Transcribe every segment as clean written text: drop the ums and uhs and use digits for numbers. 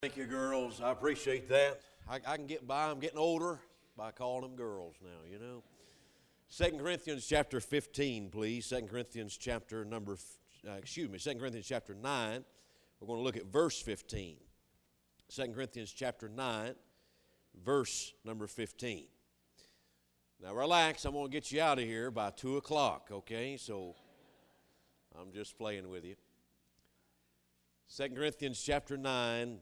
Thank you, girls. I appreciate that. I can get by. I'm getting older by calling them girls now, you know. 2 Corinthians chapter 15, please. 2 Corinthians chapter 2 Corinthians chapter 9. We're going to look at verse 15. 2 Corinthians chapter 9, verse number 15. Now, relax. I'm going to get you out of here by 2 o'clock, okay? So, I'm just playing with you. 2 Corinthians chapter 9.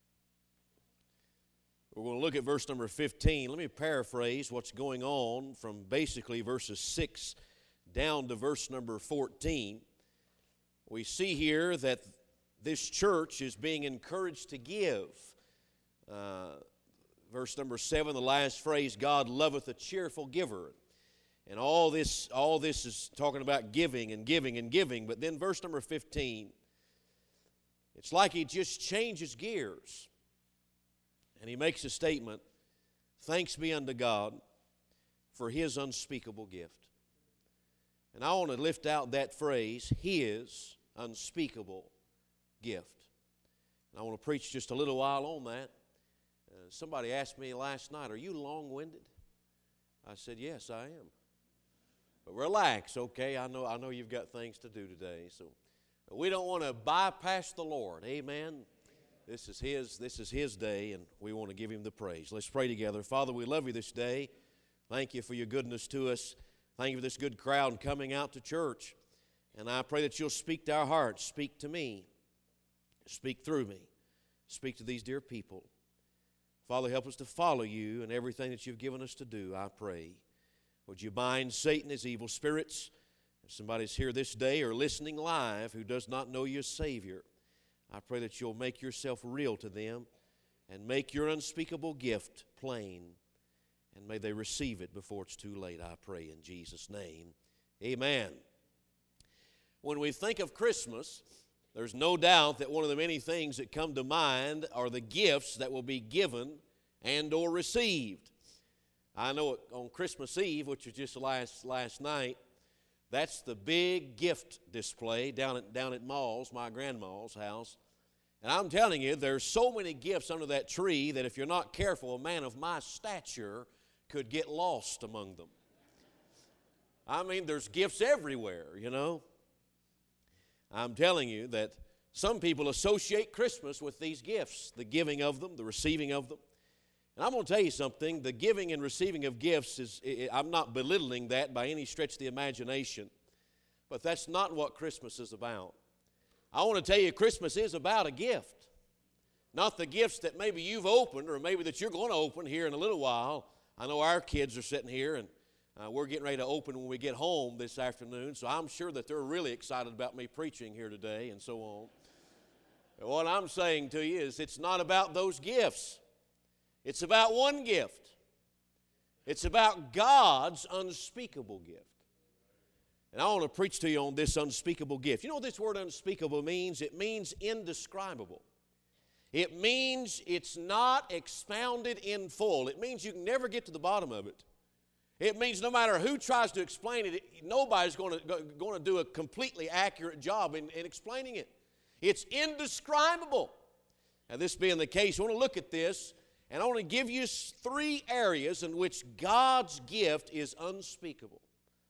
We're going to look at verse number 15. Let me paraphrase what's going on from basically verses 6 down to verse number 14. We see here that this church is being encouraged to give. Verse number 7, the last phrase, God loveth a cheerful giver. And all this is talking about giving and giving and giving. But then verse number 15, it's like he just changes gears. And he makes a statement, thanks be unto God for his unspeakable gift. And I want to lift out that phrase, his unspeakable gift. And I want to preach just a little while on that. Somebody asked me last night, are you long-winded? I said, yes, I am. But relax, okay? I know you've got things to do today. So we don't want to bypass the Lord. Amen. This is His day, and we want to give Him the praise. Let's pray together. Father, we love You this day. Thank You for Your goodness to us. Thank You for this good crowd coming out to church. And I pray that You'll speak to our hearts. Speak to me. Speak through me. Speak to these dear people. Father, help us to follow You in everything that You've given us to do, I pray. Would You bind Satan, his evil spirits? If somebody's here this day or listening live who does not know You as Savior, I pray that You'll make Yourself real to them and make Your unspeakable gift plain. And may they receive it before it's too late, I pray in Jesus' name. Amen. When we think of Christmas, there's no doubt that one of the many things that come to mind are the gifts that will be given and or received. I know on Christmas Eve, which was just last night, that's the big gift display down at Maul's, my grandma's house. And I'm telling you, there's so many gifts under that tree that if you're not careful, a man of my stature could get lost among them. I mean, there's gifts everywhere, you know. I'm telling you that some people associate Christmas with these gifts, the giving of them, the receiving of them. And I'm going to tell you something, the giving and receiving of gifts, I'm not belittling that by any stretch of the imagination, but that's not what Christmas is about. I want to tell you, Christmas is about a gift. Not the gifts that maybe you've opened or maybe that you're going to open here in a little while. I know our kids are sitting here and we're getting ready to open when we get home this afternoon, so I'm sure that they're really excited about me preaching here today and so on. But what I'm saying to you is it's not about those gifts. It's about one gift. It's about God's unspeakable gift. And I want to preach to you on this unspeakable gift. You know what this word unspeakable means? It means indescribable. It means it's not expounded in full. It means you can never get to the bottom of it. It means no matter who tries to explain it, nobody's going to do a completely accurate job in explaining it. It's indescribable. Now, this being the case, I want to look at this. And I want to give you 3 areas in which God's gift is unspeakable.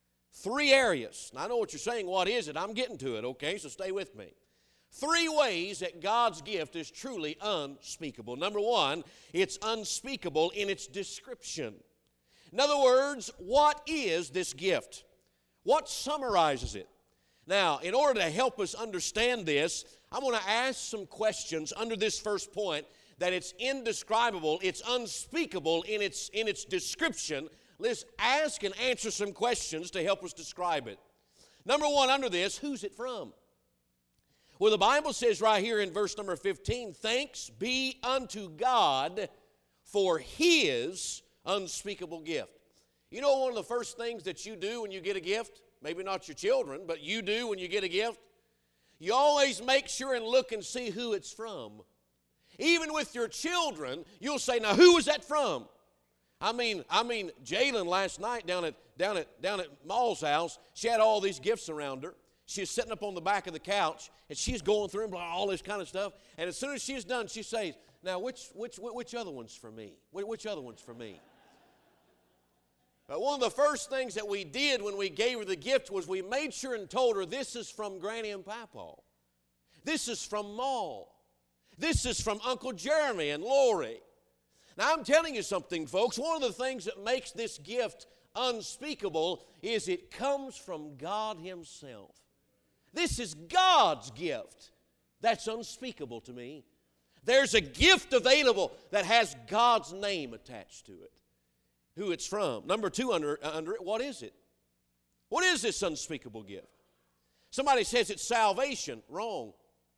3 areas. Now, I know what you're saying. What is it? I'm getting to it, okay? So stay with me. 3 ways that God's gift is truly unspeakable. Number 1, it's unspeakable in its description. In other words, what is this gift? What summarizes it? Now, in order to help us understand this, I'm going to ask some questions under this first point, that it's indescribable, it's unspeakable in its description. Let's ask and answer some questions to help us describe it. Number 1 under this, who's it from? Well, the Bible says right here in verse number 15, thanks be unto God for His unspeakable gift. You know one of the first things that you do when you get a gift? Maybe not your children, but you do when you get a gift. You always make sure and look and see who it's from. Even with your children, you'll say, now who is that from? I mean, Jalen last night down at Maul's house, she had all these gifts around her. She was sitting up on the back of the couch, and she's going through all this kind of stuff. And as soon as she's done, she says, Now, which other one's for me? Which other one's for me? One of the first things that we did when we gave her the gift was we made sure and told her, this is from Granny and Papa. This is from Ma. This is from Uncle Jeremy and Lori. Now, I'm telling you something, folks. One of the things that makes this gift unspeakable is it comes from God Himself. This is God's gift. That's unspeakable to me. There's a gift available that has God's name attached to it. Who it's from. Number two under it, what is it? What is this unspeakable gift? Somebody says it's salvation. Wrong.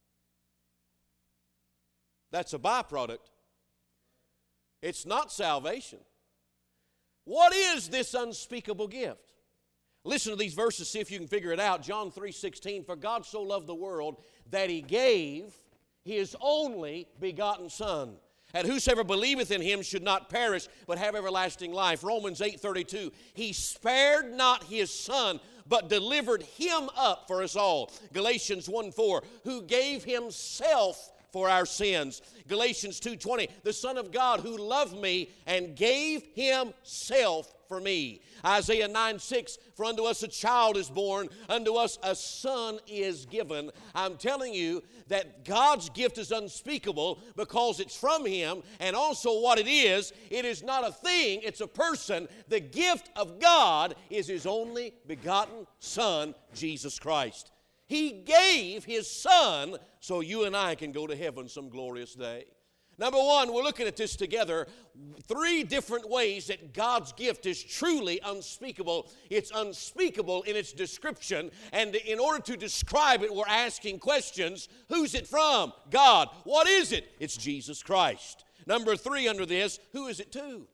That's a byproduct. It's not salvation. What is this unspeakable gift? Listen to these verses, see if you can figure it out. John 3:16, for God so loved the world that He gave His only begotten Son, and whosoever believeth in Him should not perish, but have everlasting life. Romans 8:32, He spared not His Son, but delivered Him up for us all. Galatians 1:4, who gave Himself for our sins. Galatians 2:20, the Son of God who loved me and gave Himself for me. Isaiah 9:6, for unto us a child is born, unto us a son is given. I'm telling you that God's gift is unspeakable because it's from Him, and also what it is not a thing, it's a person. The gift of God is His only begotten Son, Jesus Christ. He gave His Son so you and I can go to heaven some glorious day. Number one, we're looking at this together. 3 different ways that God's gift is truly unspeakable. It's unspeakable in its description, and in order to describe it, we're asking questions. Who's it from? God. What is it? It's Jesus Christ. Number 3 under this, who is it to?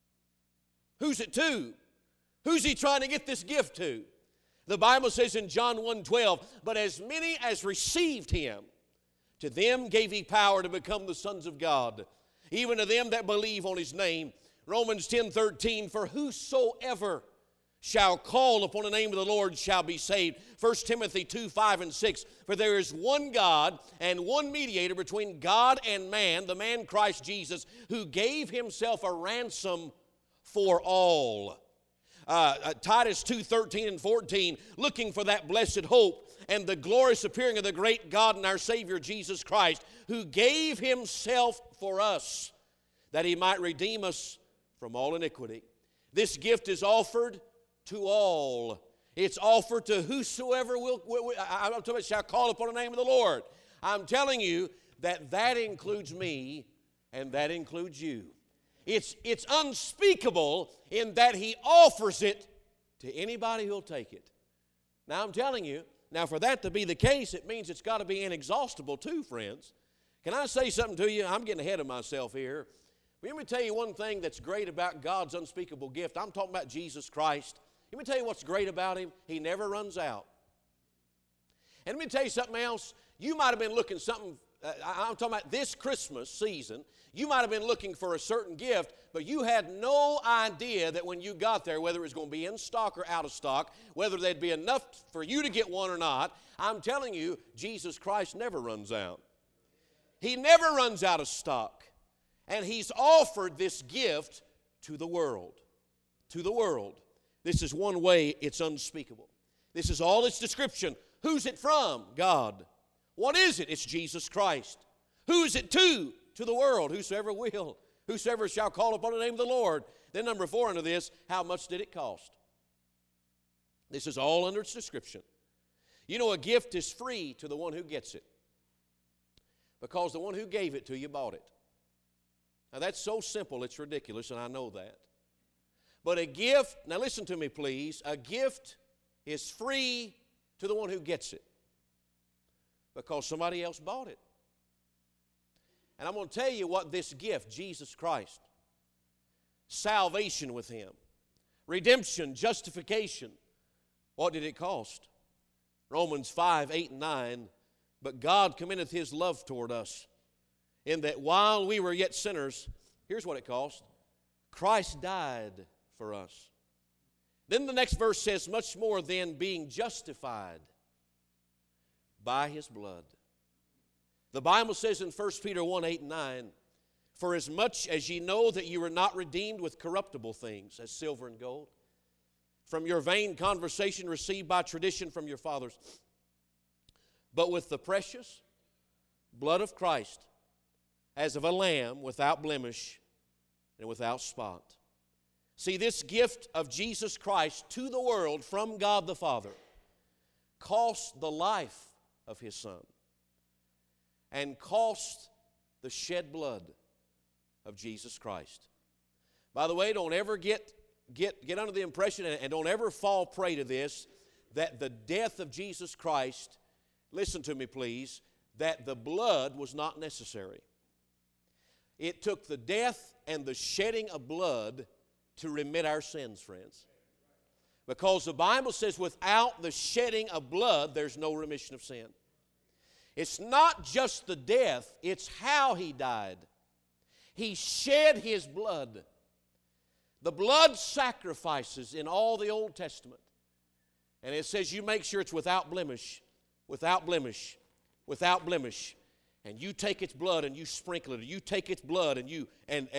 Who's it to? Who's He trying to get this gift to? The Bible says in John 1:12, but as many as received Him, to them gave He power to become the sons of God, even to them that believe on His name. Romans 10:13, for whosoever shall call upon the name of the Lord shall be saved. 1 Timothy 2:5 and 6, for there is one God and one mediator between God and man, the man Christ Jesus, who gave Himself a ransom for all. Titus 2:13 and 14, looking for that blessed hope and the glorious appearing of the great God and our Savior Jesus Christ, who gave Himself for us, that He might redeem us from all iniquity. This gift is offered to all. It's offered to whosoever I'm talking about shall call upon the name of the Lord. I'm telling you that includes me and that includes you. It's unspeakable in that He offers it to anybody who'll take it. Now I'm telling you, now for that to be the case, it means it's got to be inexhaustible too, friends. Can I say something to you? I'm getting ahead of myself here. Let me tell you one thing that's great about God's unspeakable gift. I'm talking about Jesus Christ. Let me tell you what's great about Him. He never runs out. And let me tell you something else. You might have been looking something, I'm talking about this Christmas season, you might have been looking for a certain gift, but you had no idea that when you got there, whether it was going to be in stock or out of stock, whether there'd be enough for you to get one or not. I'm telling you, Jesus Christ never runs out. He never runs out of stock. And He's offered this gift to the world. To the world. This is one way it's unspeakable. This is all its description. Who's it from? God. What is it? It's Jesus Christ. Who is it to? To the world. Whosoever will. Whosoever shall call upon the name of the Lord. Then number 4 under this, how much did it cost? This is all under its description. You know, a gift is free to the one who gets it, because the one who gave it to you bought it. Now that's so simple, it's ridiculous, and I know that. But a gift, now listen to me please, a gift is free to the one who gets it, because somebody else bought it. And I'm going to tell you what this gift, Jesus Christ, salvation with Him, redemption, justification, what did it cost? Romans 5:8 and 9, but God commendeth His love toward us, in that while we were yet sinners, here's what it cost, Christ died for us. Then the next verse says, much more than being justified by His blood. The Bible says in 1 Peter 1:8 and 9, For as much as ye know that you were not redeemed with corruptible things, as silver and gold, from your vain conversation received by tradition from your fathers, but with the precious blood of Christ, as of a lamb without blemish and without spot. See, this gift of Jesus Christ to the world from God the Father cost the life of His Son and cost the shed blood of Jesus Christ. By the way, don't ever get under the impression, and don't ever fall prey to this, that the death of Jesus Christ, listen to me please, that the blood was not necessary. It took the death and the shedding of blood to remit our sins, friends. Because the Bible says without the shedding of blood, there's no remission of sin. It's not just the death, it's how He died. He shed His blood. The blood sacrifices in all the Old Testament. And it says you make sure it's without blemish, without blemish, without blemish. And you take its blood and you sprinkle it. Or you take its blood and you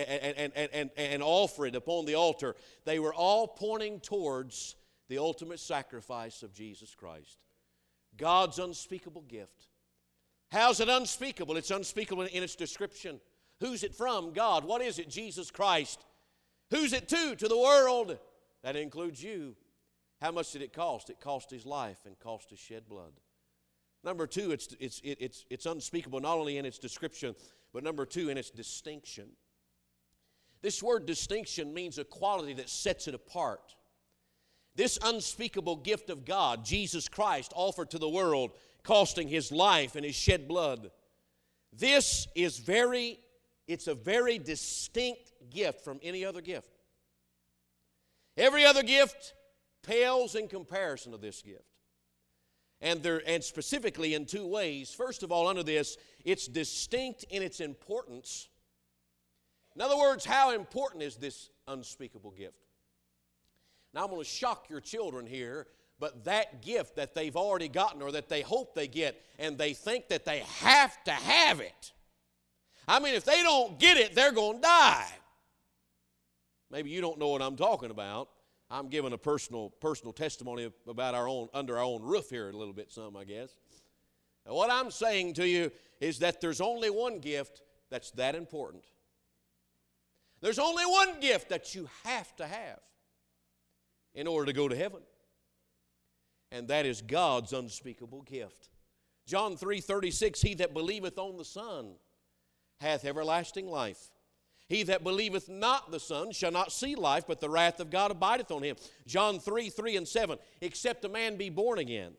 and offer it upon the altar. They were all pointing towards the ultimate sacrifice of Jesus Christ. God's unspeakable gift. How's it unspeakable? It's unspeakable in its description. Who's it from? God. What is it? Jesus Christ. Who's it to? To the world. That includes you. How much did it cost? It cost His life and cost His shed blood. Number two, it's unspeakable not only in its description, but number two, in its distinction. This word distinction means a quality that sets it apart. This unspeakable gift of God, Jesus Christ, offered to the world, costing His life and His shed blood. This is it's a very distinct gift from any other gift. Every other gift pales in comparison to this gift. And specifically in two ways. First of all, under this, it's distinct in its importance. In other words, how important is this unspeakable gift? Now, I'm going to shock your children here, but that gift that they've already gotten or that they hope they get, and they think that they have to have it. I mean, if they don't get it, they're going to die. Maybe you don't know what I'm talking about. I'm giving a personal testimony about under our own roof here a little bit, I guess. Now, what I'm saying to you is that there's only one gift that's that important. There's only one gift that you have to have in order to go to heaven. And that is God's unspeakable gift. John 3:36, he that believeth on the Son hath everlasting life. He that believeth not the Son shall not see life, but the wrath of God abideth on him. John 3:3-7, except a man be born again,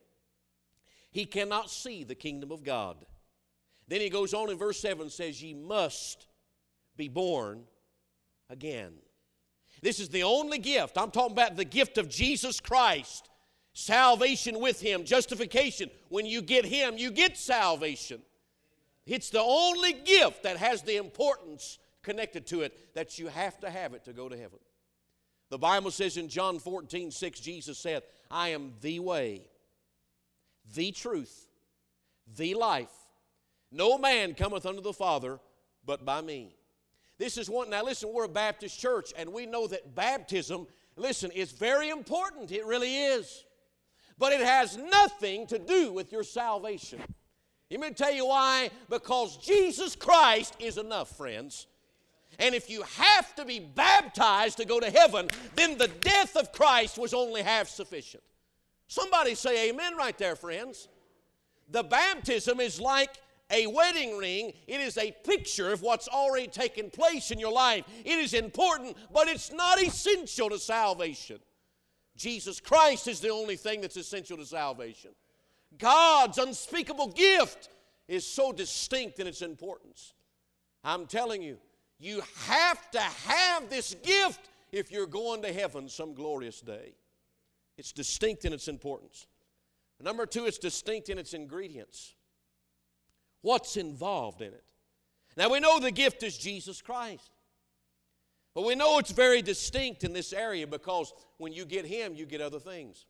he cannot see the kingdom of God. Then he goes on in verse 7 and says, ye must be born again. This is the only gift. I'm talking about the gift of Jesus Christ. Salvation with Him, justification. When you get Him, you get salvation. It's the only gift that has the importance connected to it that you have to have it to go to heaven. The Bible says in John 14:6, Jesus said, I am the way, the truth, the life. No man cometh unto the Father but by me. This is one. Now listen, we're a Baptist church, and we know that baptism, listen, is very important. It really is. But it has nothing to do with your salvation. Let me tell you why. Because Jesus Christ is enough, friends. And if you have to be baptized to go to heaven, then the death of Christ was only half sufficient. Somebody say amen right there, friends. The baptism is like a wedding ring. It is a picture of what's already taken place in your life. It is important, but it's not essential to salvation. Jesus Christ is the only thing that's essential to salvation. God's unspeakable gift is so distinct in its importance. I'm telling you, you have to have this gift if you're going to heaven some glorious day. It's distinct in its importance. Number two, it's distinct in its ingredients. What's involved in it? Now we know the gift is Jesus Christ. But we know it's very distinct in this area because when you get Him, you get other things.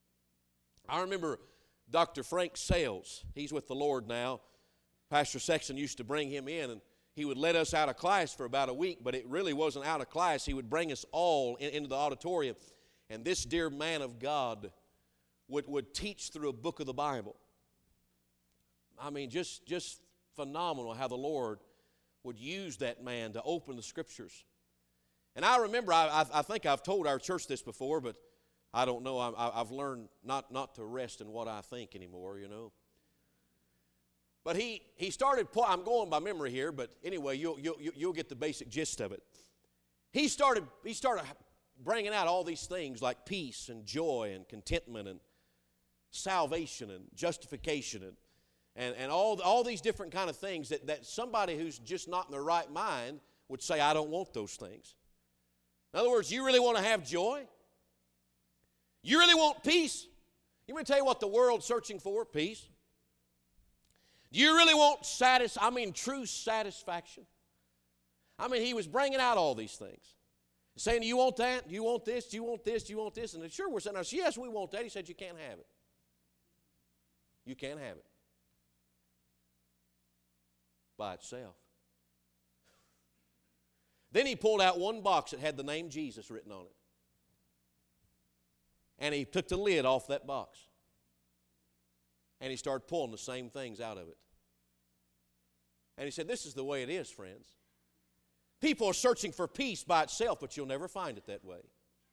I remember Dr. Frank Sales. He's with the Lord now. Pastor Sexton used to bring him in, and he would let us out of class for about a week, but it really wasn't out of class. He would bring us all into the auditorium, and this dear man of God would teach through a book of the Bible. I mean, just phenomenal how the Lord would use that man to open the Scriptures. And I remember, I think I've told our church this before, but I don't know. I've learned not to rest in what I think anymore, you know. But he started, I'm going by memory here, but anyway, you'll get the basic gist of it. He started bringing out all these things like peace and joy and contentment and salvation and justification and all these different kind of things that somebody who's just not in their right mind would say, I don't want those things. In other words, you really want to have joy? You really want peace? You want me to tell you what the world's searching for? Peace. Do you really want true satisfaction? I mean, he was bringing out all these things. Saying, do you want that? Do you want this? Do you want this? Do you want this? And sure, we're saying, yes, we want that. He said, you can't have it. You can't have it. By itself. Then he pulled out one box that had the name Jesus written on it. And he took the lid off that box. And he started pulling the same things out of it. And he said, this is the way it is, friends. People are searching for peace by itself, but you'll never find it that way.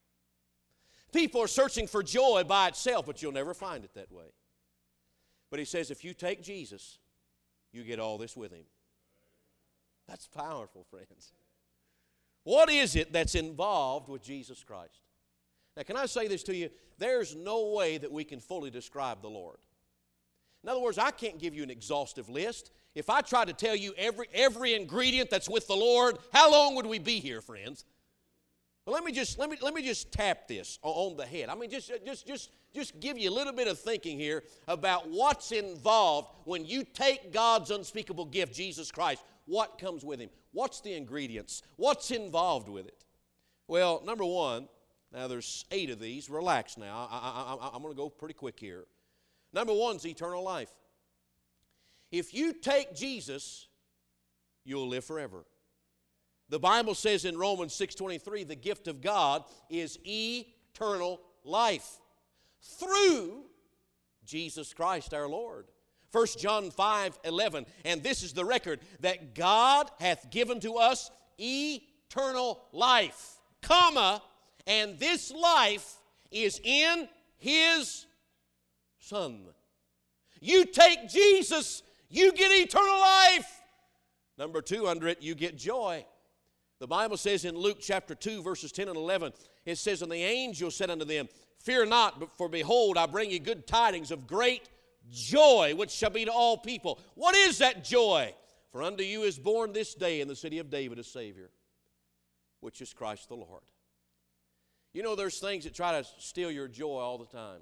People are searching for joy by itself, but you'll never find it that way. But he says, if you take Jesus, you get all this with him. That's powerful, friends. What is it that's involved with Jesus Christ? Now, can I say this to you? There's no way that we can fully describe the Lord. In other words, I can't give you an exhaustive list. If I tried to tell you every ingredient that's with the Lord, how long would we be here, friends? But let me just tap this on the head. I mean, just give you a little bit of thinking here about what's involved when you take God's unspeakable gift, Jesus Christ. What comes with him? What's the ingredients? What's involved with it? Well, number one, now there's 8 of these. Relax now. I'm going to go pretty quick here. Number one is eternal life. If you take Jesus, you'll live forever. The Bible says in Romans 6:23, the gift of God is eternal life through Jesus Christ our Lord. 1 John 5:11, and this is the record, that God hath given to us eternal life, and this life is in His Son. You take Jesus, you get eternal life. Number 2 under it, you get joy. The Bible says in Luke chapter 2, verses 10 and 11, it says, and the angel said unto them, fear not, for behold, I bring you good tidings of great joy, which shall be to all people. What is that joy? For unto you is born this day in the city of David a Savior, which is Christ the Lord. You know, there's things that try to steal your joy all the time,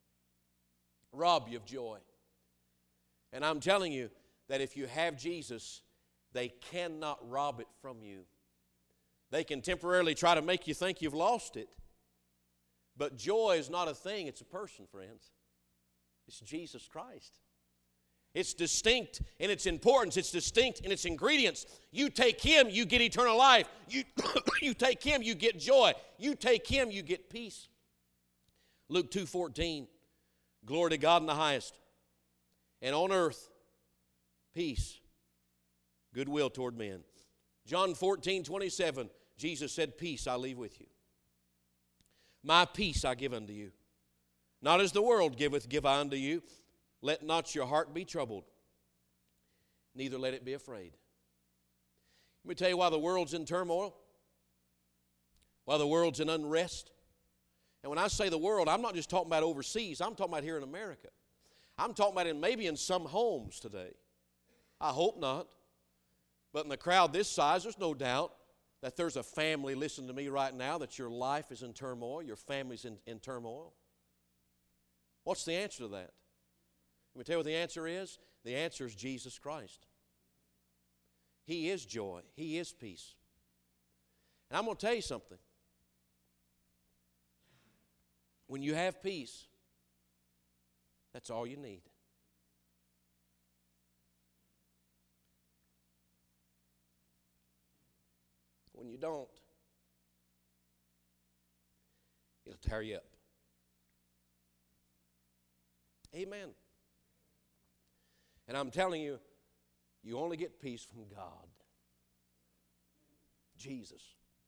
rob you of joy. And I'm telling you that if you have Jesus, they cannot rob it from you. They can temporarily try to make you think you've lost it. But joy is not a thing, it's a person, friends. It's Jesus Christ. It's distinct in its importance. It's distinct in its ingredients. You take Him, you get eternal life. You take Him, you get joy. You take Him, you get peace. Luke 2:14, glory to God in the highest, and on earth, peace, goodwill toward men. John 14:27, Jesus said, peace I leave with you. My peace I give unto you. Not as the world giveth, give I unto you. Let not your heart be troubled, neither let it be afraid. Let me tell you why the world's in turmoil, why the world's in unrest. And when I say the world, I'm not just talking about overseas. I'm talking about here in America. I'm talking about maybe in some homes today. I hope not. But in the crowd this size, there's no doubt that there's a family listening to me right now that your life is in turmoil, your family's in turmoil. What's the answer to that? Let me tell you what the answer is. The answer is Jesus Christ. He is joy. He is peace. And I'm going to tell you something. When you have peace, that's all you need. when you don't, it'll tear you up. Amen. And I'm telling you, you only get peace from God. Jesus.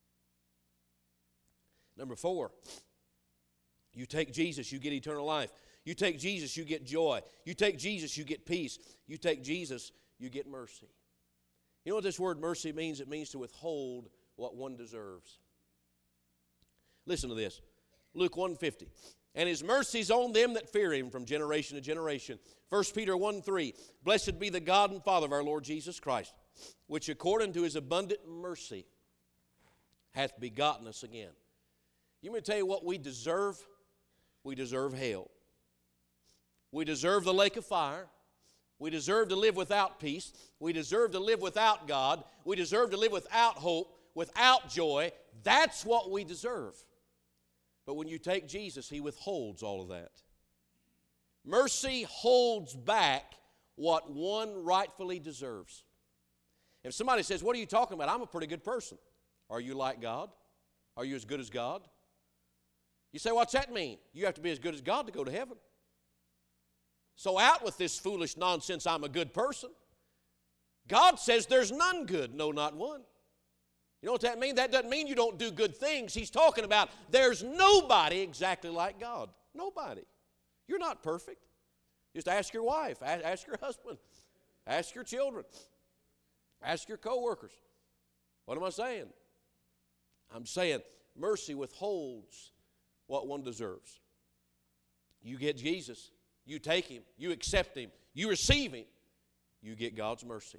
Number 4, you take Jesus, you get eternal life. You take Jesus, you get joy. You take Jesus, you get peace. You take Jesus, you get mercy. You know what this word mercy means? It means to withhold what one deserves. Listen to this. Luke 1:50. And his mercies on them that fear him from generation to generation. 1 Peter 1:3. Blessed be the God and Father of our Lord Jesus Christ, which according to his abundant mercy hath begotten us again. You want me to tell you what we deserve? We deserve hell. We deserve the lake of fire. We deserve to live without peace. We deserve to live without God. We deserve to live without hope, without joy. That's what we deserve. But when you take Jesus, he withholds all of that. Mercy holds back what one rightfully deserves. If somebody says, what are you talking about? I'm a pretty good person. Are you like God? Are you as good as God? You say, what's that mean? You have to be as good as God to go to heaven. So out with this foolish nonsense, I'm a good person. God says there's none good, no, not one. You know what that means? That doesn't mean you don't do good things. He's talking about there's nobody exactly like God. Nobody. You're not perfect. Just ask your wife, ask your husband, ask your children, ask your co-workers. What am I saying? I'm saying mercy withholds what one deserves. You get Jesus, you take him, you accept him, you receive him, you get God's mercy.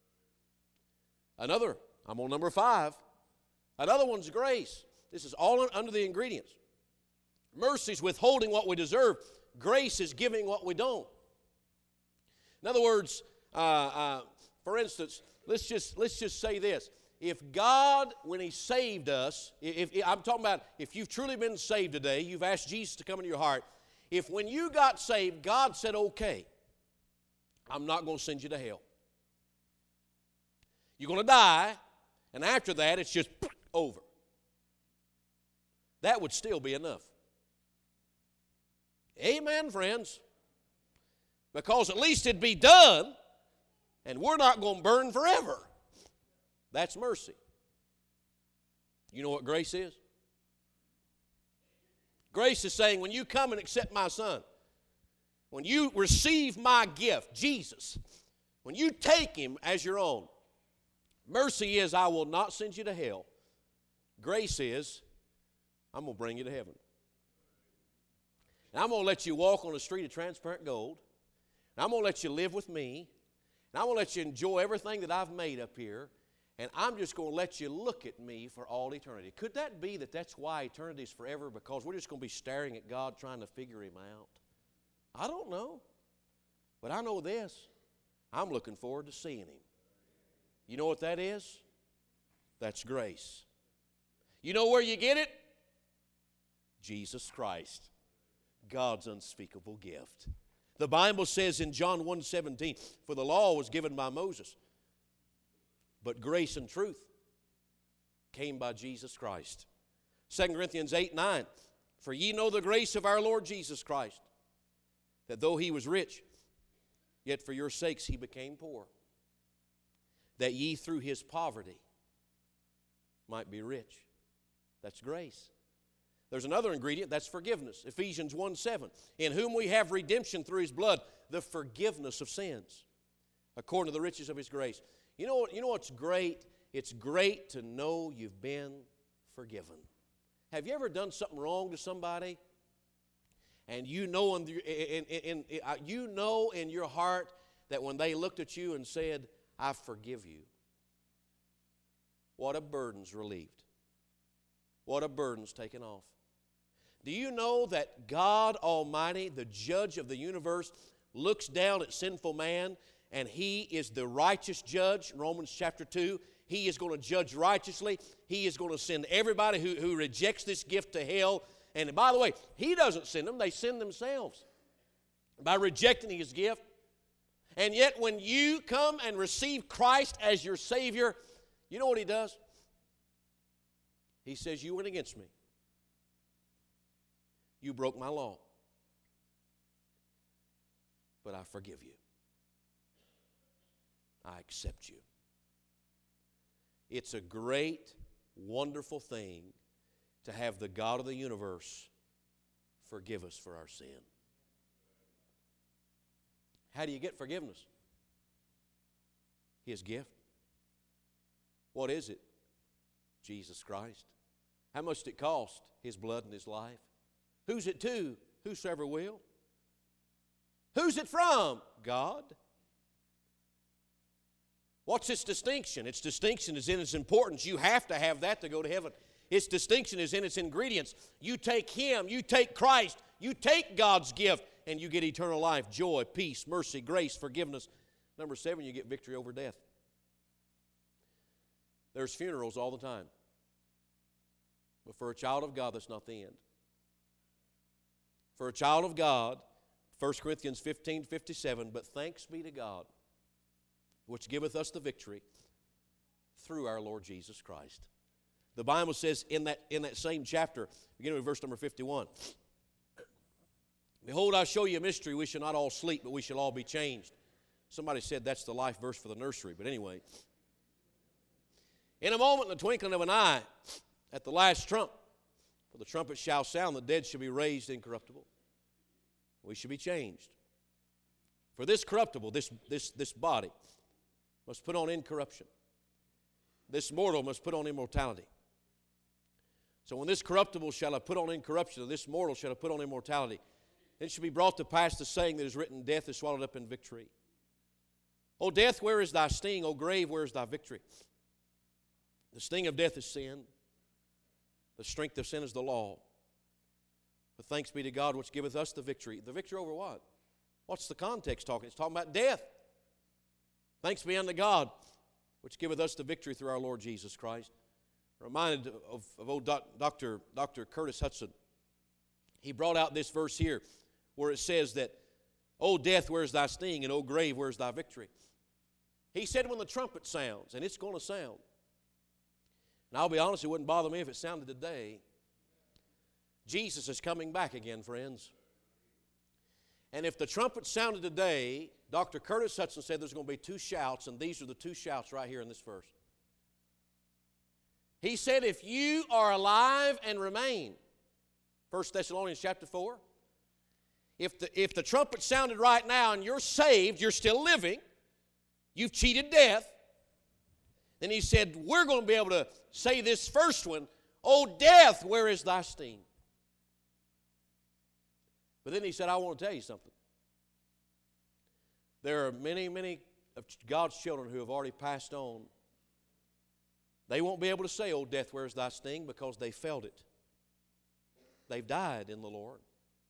I'm on number 5. Another one's grace. This is all under the ingredients. Mercy is withholding what we deserve. Grace is giving what we don't. In other words, for instance, let's just say this. If God, when he saved us, I'm talking about if you've truly been saved today, you've asked Jesus to come into your heart, if when you got saved, God said, okay, I'm not going to send you to hell. You're going to die, and after that, it's just over. That would still be enough. Amen, friends. Because at least it'd be done, and we're not going to burn forever. That's mercy. You know what grace is? Grace is saying, when you come and accept my son, when you receive my gift, Jesus, when you take him as your own, mercy is, I will not send you to hell. Grace is, I'm going to bring you to heaven. And I'm going to let you walk on the street of transparent gold. And I'm going to let you live with me. And I'm going to let you enjoy everything that I've made up here. And I'm just going to let you look at me for all eternity. Could that be that that's why eternity is forever? Because we're just going to be staring at God trying to figure him out? I don't know. But I know this. I'm looking forward to seeing him. You know what that is? That's grace. You know where you get it? Jesus Christ, God's unspeakable gift. The Bible says in John 1:17, for the law was given by Moses, but grace and truth came by Jesus Christ. 2 Corinthians 8:9, for ye know the grace of our Lord Jesus Christ, that though he was rich, yet for your sakes he became poor, that ye through his poverty might be rich. That's grace. There's another ingredient, that's forgiveness. Ephesians 1:7, in whom we have redemption through his blood, the forgiveness of sins, according to the riches of his grace. You know what's great? It's great to know you've been forgiven. Have you ever done something wrong to somebody, and you know in your heart that when they looked at you and said, I forgive you, what a burden's relieved. What a burden's taken off. Do you know that God Almighty, the judge of the universe, looks down at sinful man, and he is the righteous judge? Romans chapter 2, he is going to judge righteously. He is going to send everybody who rejects this gift to hell. And by the way, he doesn't send them, they send themselves by rejecting his gift. And yet when you come and receive Christ as your Savior, you know what he does? He says, you went against me. You broke my law. But I forgive you. I accept you. It's a great, wonderful thing to have the God of the universe forgive us for our sin. How do you get forgiveness? His gift. What is it? Jesus Christ. How much did it cost? His blood and His life. Who's it to? Whosoever will. Who's it from? God. What's its distinction? Its distinction is in its importance. You have to have that to go to heaven. Its distinction is in its ingredients. You take Him, you take Christ, you take God's gift, and you get eternal life, joy, peace, mercy, grace, forgiveness. Number 7, you get victory over death. There's funerals all the time. But for a child of God, that's not the end. For a child of God, 1 Corinthians 15:57, but thanks be to God, which giveth us the victory through our Lord Jesus Christ. The Bible says in that same chapter, beginning with verse number 51, behold, I show you a mystery. We shall not all sleep, but we shall all be changed. Somebody said that's the life verse for the nursery, but anyway. In a moment, in the twinkling of an eye, at the last trump, for the trumpet shall sound, the dead shall be raised incorruptible. We shall be changed. For this corruptible, this body, must put on incorruption. This mortal must put on immortality. So when this corruptible shall have put on incorruption, and this mortal shall have put on immortality, then shall be brought to pass the saying that is written, death is swallowed up in victory. O death, where is thy sting? O grave, where is thy victory? The sting of death is sin. The strength of sin is the law. But thanks be to God which giveth us the victory. The victory over what? What's the context talking? It's talking about death. Thanks be unto God which giveth us the victory through our Lord Jesus Christ. Reminded of old Dr. Curtis Hudson. He brought out this verse here where it says that, O death, where's thy sting? And O grave, where's thy victory? He said when the trumpet sounds, and it's going to sound. And I'll be honest, it wouldn't bother me if it sounded today. Jesus is coming back again, friends. And if the trumpet sounded today, Dr. Curtis Hudson said there's going to be 2 shouts, and these are the 2 shouts right here in this verse. He said, if you are alive and remain, 1 Thessalonians chapter 4, if the trumpet sounded right now and you're saved, you're still living, you've cheated death, then he said, we're going to be able to say this first one, O death, where is thy sting? But then he said, I want to tell you something. There are many, many of God's children who have already passed on. They won't be able to say, O death, where is thy sting? Because they felt it. They've died in the Lord.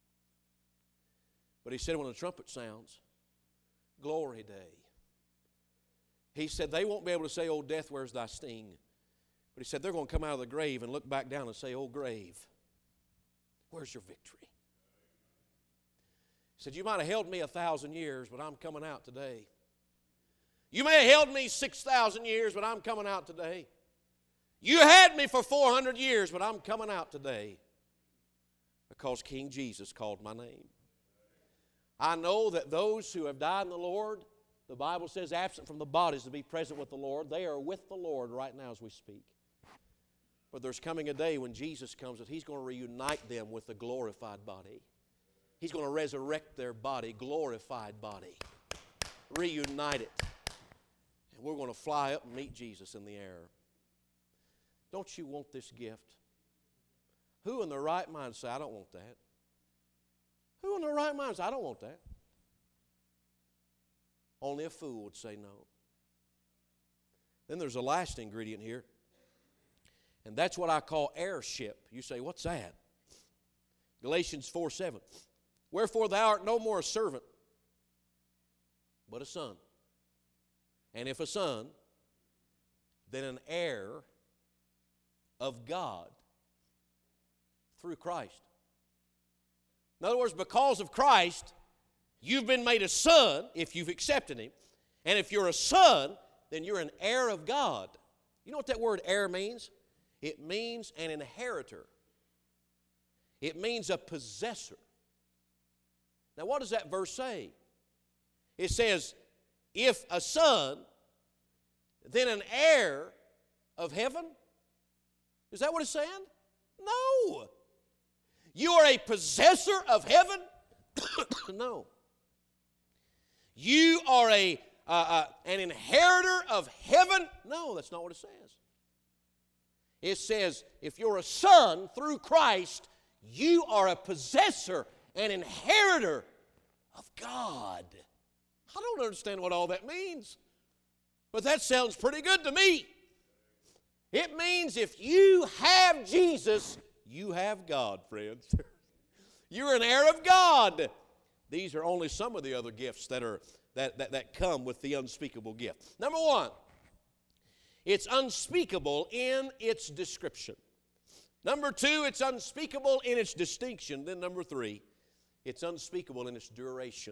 But he said when the trumpet sounds, glory day. He said they won't be able to say, O death, where's thy sting? But he said they're going to come out of the grave and look back down and say, O grave, where's your victory? He said, you might have held me 1,000 years, but I'm coming out today. You may have held me 6,000 years, but I'm coming out today. You had me for 400 years, but I'm coming out today because King Jesus called my name. I know that those who have died in the Lord, the Bible says, absent from the bodies to be present with the Lord. They are with the Lord right now as we speak. But there's coming a day when Jesus comes that He's going to reunite them with the glorified body. He's going to resurrect their body, glorified body. Reunite it. And we're going to fly up and meet Jesus in the air. Don't you want this gift? Who in their right mind say, I don't want that? Who in their right mind say, I don't want that? Only a fool would say no. Then there's a last ingredient here, and that's what I call heirship. You say, what's that? Galatians 4:7. Wherefore thou art no more a servant, but a son. And if a son, then an heir of God through Christ. In other words, because of Christ, you've been made a son if you've accepted Him. And if you're a son, then you're an heir of God. You know what that word heir means? It means an inheritor. It means a possessor. Now, what does that verse say? It says, if a son, then an heir of heaven. Is that what it's saying? No. You are a possessor of heaven? No. You are an inheritor of heaven? No, that's not what it says. It says, if you're a son through Christ, you are a possessor, an inheritor of God. I don't understand what all that means, but that sounds pretty good to me. It means if you have Jesus, you have God, friends. You're an heir of God. These are only some of the other gifts that come with the unspeakable gift. Number one, it's unspeakable in its description. Number two, it's unspeakable in its distinction. Then number three, it's unspeakable in its duration.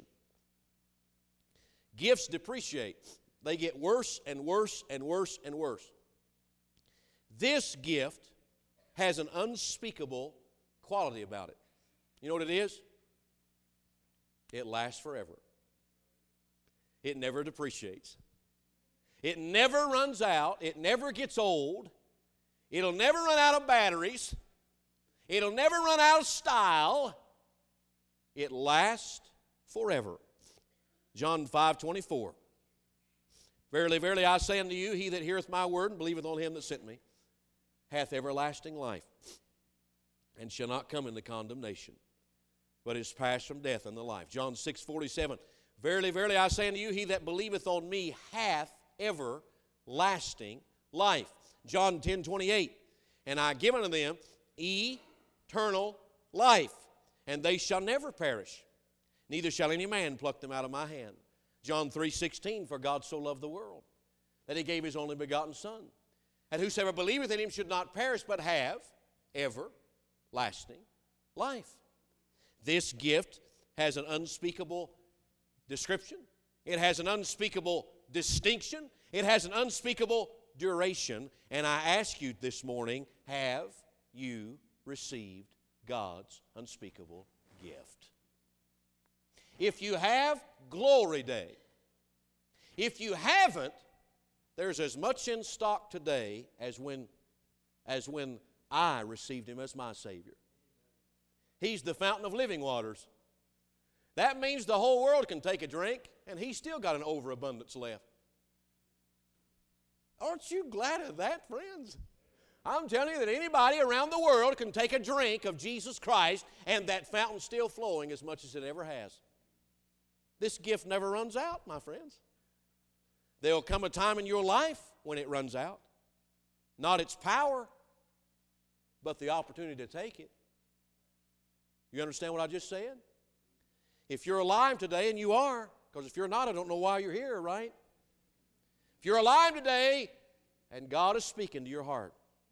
Gifts depreciate. They get worse and worse and worse and worse. This gift has an unspeakable quality about it. You know what it is? It lasts forever. It never depreciates. It never runs out. It never gets old. It'll never run out of batteries. It'll never run out of style. It lasts forever. John 5:24. Verily, verily, I say unto you, he that heareth my word and believeth on him that sent me hath everlasting life, and shall not come into condemnation, but is passed from death unto life. John 6:47. Verily, verily, I say unto you, he that believeth on me hath everlasting life. John 10:28. And I give unto them eternal life, and they shall never perish, neither shall any man pluck them out of my hand. John 3:16. For God so loved the world, that he gave his only begotten Son, and whosoever believeth in him should not perish, but have everlasting life. This gift has an unspeakable description. It has an unspeakable distinction. It has an unspeakable duration. And I ask you this morning, have you received God's unspeakable gift? If you have, glory day. If you haven't, there's as much in stock today as when I received him as my Savior. He's the fountain of living waters. That means the whole world can take a drink, and he's still got an overabundance left. Aren't you glad of that, friends? I'm telling you that anybody around the world can take a drink of Jesus Christ, and that fountain's still flowing as much as it ever has. This gift never runs out, my friends. There'll come a time in your life when it runs out. Not its power, but the opportunity to take it. You understand what I just said? If you're alive today, and you are, because if you're not, I don't know why you're here, right? If you're alive today, and God is speaking to your heart,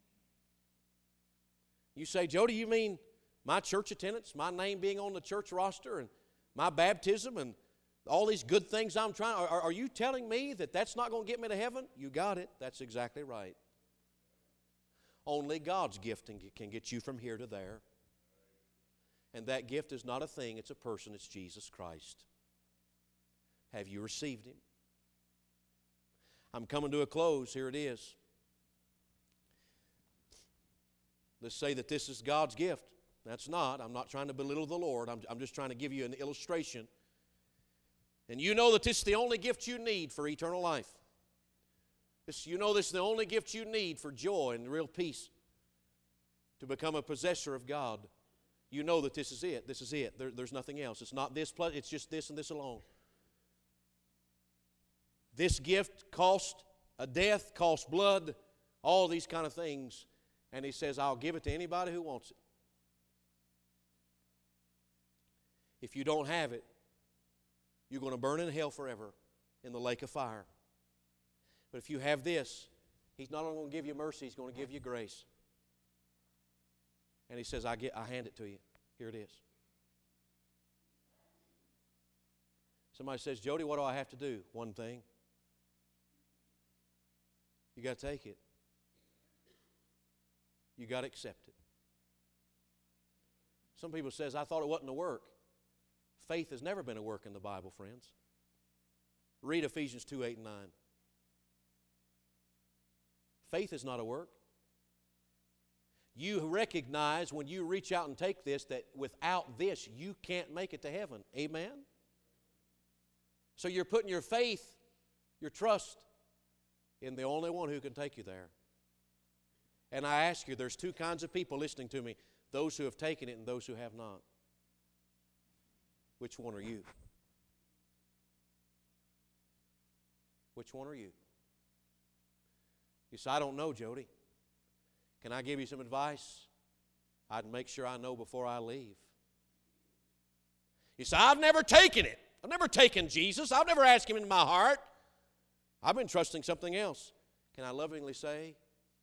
you say, Jody, you mean my church attendance, my name being on the church roster, and my baptism, and all these good things I'm trying, are you telling me that that's not going to get me to heaven? You got it. That's exactly right. Only God's gift can get you from here to there. And that gift is not a thing, it's a person, it's Jesus Christ. Have you received him? I'm coming to a close. Here it is. Let's say that this is God's gift. That's not. I'm not trying to belittle the Lord. I'm just trying to give you an illustration. And you know that this is the only gift you need for eternal life. You know this is the only gift you need for joy and real peace, to become a possessor of God. You know that this is it. This is it. There's nothing else. It's not this plus, it's just this and this alone. This gift cost a death, cost blood, all these kind of things. And he says, I'll give it to anybody who wants it. If you don't have it, you're going to burn in hell forever in the lake of fire. But if you have this, he's not only going to give you mercy, he's going to give you grace. And he says, I hand it to you. Here it is. Somebody says, Jody, what do I have to do? One thing. You got to take it. You got to accept it. Some people says, I thought it wasn't a work. Faith has never been a work in the Bible, friends. Read Ephesians 2, 8 and 9. Faith is not a work. You recognize when you reach out and take this that without this you can't make it to heaven. Amen? So you're putting your faith, your trust in the only one who can take you there. And I ask you, there's two kinds of people listening to me, those who have taken it and those who have not. Which one are you? Which one are you? You say, I don't know, Jody. Can I give you some advice? I'd make sure I know before I leave. You say, I've never taken it. I've never taken Jesus. I've never asked Him into my heart. I've been trusting something else. Can I lovingly say,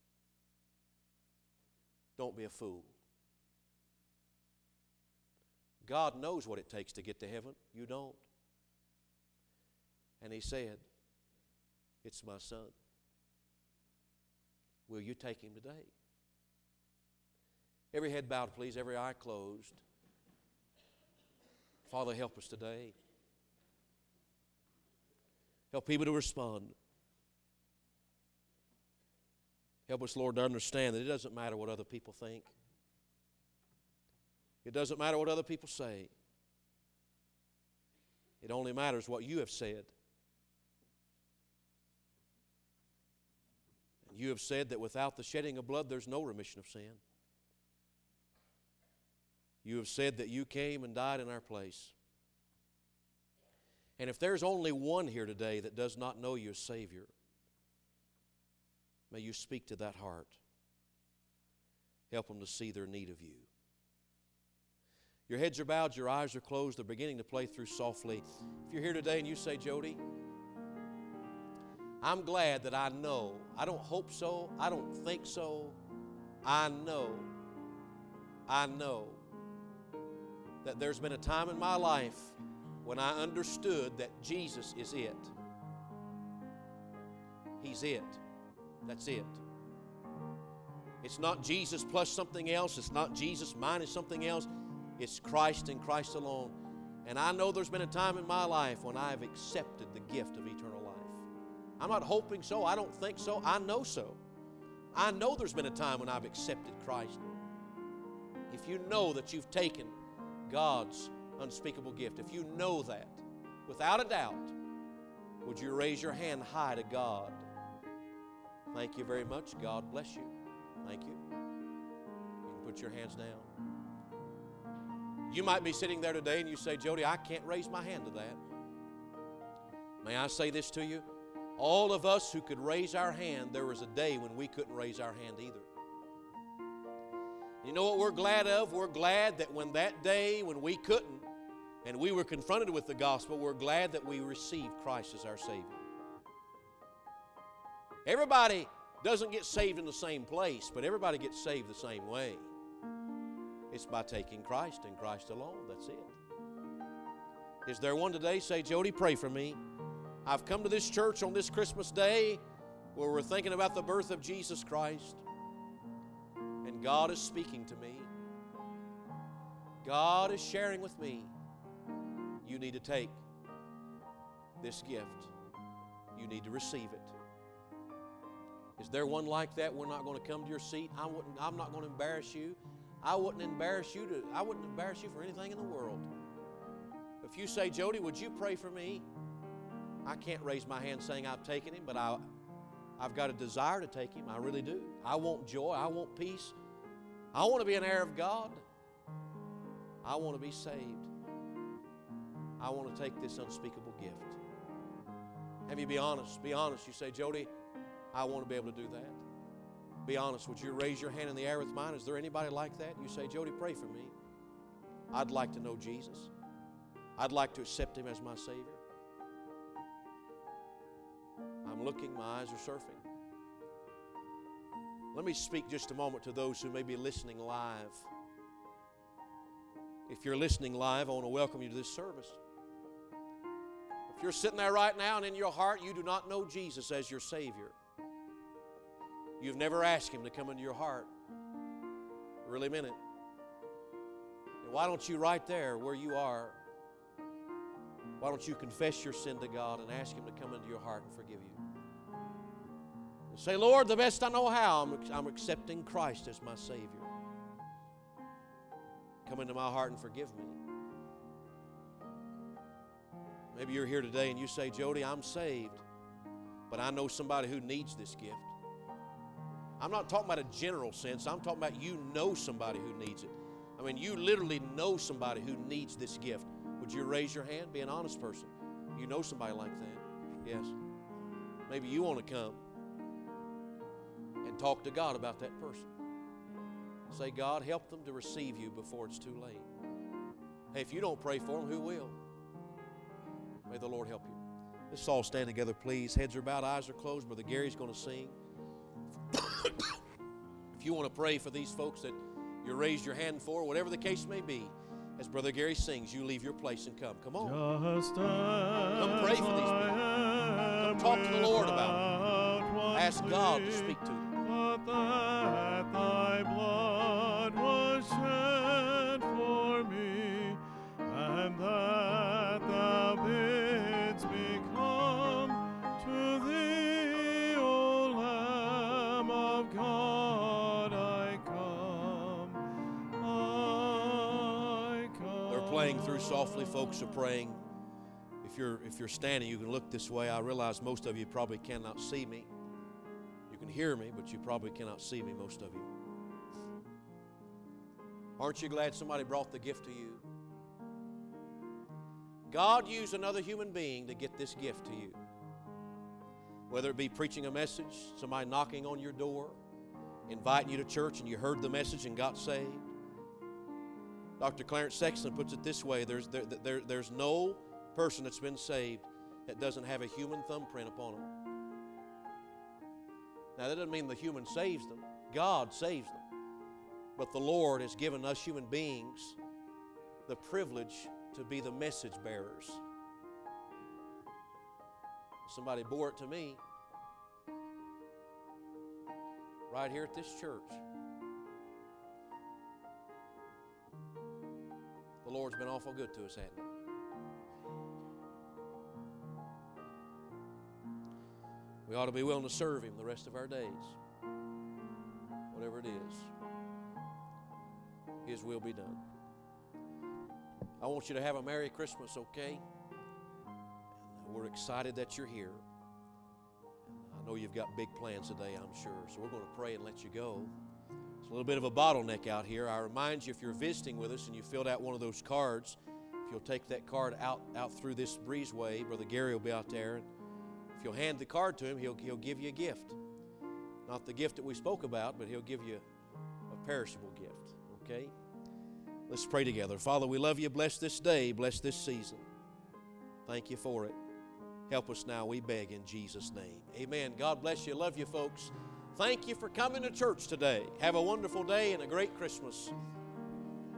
don't be a fool. God knows what it takes to get to heaven. You don't. And He said, it's my son. Will you take him today? Every head bowed, please, every eye closed. Father, help us today. Help people to respond. Help us, Lord, to understand that it doesn't matter what other people think. It doesn't matter what other people say. It only matters what you have said. And you have said that without the shedding of blood, there's no remission of sin. You have said that you came and died in our place. And if there's only one here today that does not know you as Savior, may you speak to that heart. Help them to see their need of you. Your heads are bowed, your eyes are closed, they're beginning to play through softly. If you're here today and you say, Jody, I'm glad that I know, I don't hope so, I don't think so, I know that there's been a time in my life when I understood that Jesus is it. He's it. That's it. It's not Jesus plus something else. It's not Jesus minus something else. It's Christ and Christ alone. And I know there's been a time in my life when I have accepted the gift of eternal life. I'm not hoping so. I don't think so. I know so. I know there's been a time when I've accepted Christ. If you know that you've taken God's unspeakable gift, if you know that, without a doubt, would you raise your hand high to God? Thank you very much. God bless you. Thank you. You can put your hands down. You might be sitting there today and you say, Jody, I can't raise my hand to that. May I say this to you? All of us who could raise our hand, there was a day when we couldn't raise our hand either. You know what we're glad of? We're glad that when that day when we couldn't and we were confronted with the gospel, we're glad that we received Christ as our Savior. Everybody doesn't get saved in the same place, but everybody gets saved the same way. It's by taking Christ and Christ alone. That's it. Is there one today? Say, Jody, pray for me. I've come to this church on this Christmas day where we're thinking about the birth of Jesus Christ. And God is speaking to me. God is sharing with me. You need to take this gift. You need to receive it. Is there one like that? We're not going to come to your seat. I'm not going to embarrass you. I wouldn't embarrass you for anything in the world. If you say, Jody, would you pray for me? I can't raise my hand saying I've taken him, but I've got a desire to take him. I really do. I want joy. I want peace. I want to be an heir of God. I want to be saved. I want to take this unspeakable gift. Have you be honest? Be honest. You say, Jody, I want to be able to do that. Be honest. Would you raise your hand in the air with mine? Is there anybody like that? You say, Jody, pray for me. I'd like to know Jesus. I'd like to accept Him as my Savior. I'm looking. My eyes are surfing. Let me speak just a moment to those who may be listening live. If you're listening live, I want to welcome you to this service. If you're sitting there right now and in your heart you do not know Jesus as your Savior, you've never asked Him to come into your heart, really meant it. And why don't you right there where you are, why don't you confess your sin to God and ask Him to come into your heart and forgive you? And say, Lord, the best I know how, I'm accepting Christ as my Savior. Come into my heart and forgive me. Maybe you're here today and you say, Jody, I'm saved, but I know somebody who needs this gift. I'm not talking about a general sense. I'm talking about you know somebody who needs it. I mean, you literally know somebody who needs this gift. Would you raise your hand? Be an honest person. You know somebody like that. Yes. Maybe you want to come and talk to God about that person. Say, God, help them to receive you before it's too late. Hey, if you don't pray for them, who will? May the Lord help you. Let's all stand together, please. Heads are bowed, eyes are closed. Brother Gary's going to sing. If you want to pray for these folks that you raised your hand for, whatever the case may be, as Brother Gary sings, you leave your place and come. Come on. Come pray for these people. Come talk to the Lord about it. Ask God to speak to them. But that thy blood was shed for me, and that thou bidst me come to thee, O Lamb of God, I come. They're playing through softly. Folks are praying. If you're standing, you can look this way. I realize most of you probably cannot see me. You can hear me, but you probably cannot see me, most of you. Aren't you glad somebody brought the gift to you? God used another human being to get this gift to you. Whether it be preaching a message, somebody knocking on your door, inviting you to church and you heard the message and got saved. Dr. Clarence Sexton puts it this way, there's no person that's been saved that doesn't have a human thumbprint upon them. Now, that doesn't mean the human saves them. God saves them. But the Lord has given us human beings the privilege to be the message bearers. Somebody bore it to me right here at this church. The Lord's been awful good to us, hasn't He? We ought to be willing to serve Him the rest of our days. Whatever it is, His will be done. I want you to have a Merry Christmas, okay? And we're excited that you're here. And I know you've got big plans today, I'm sure. So we're going to pray and let you go. It's a little bit of a bottleneck out here. I remind you, if you're visiting with us and you filled out one of those cards, if you'll take that card out through this breezeway, Brother Gary will be out there. If you'll hand the card to him, he'll give you a gift. Not the gift that we spoke about, but he'll give you a perishable gift, okay? Let's pray together. Father, we love you. Bless this day. Bless this season. Thank you for it. Help us now, we beg in Jesus' name. Amen. God bless you. Love you, folks. Thank you for coming to church today. Have a wonderful day and a great Christmas.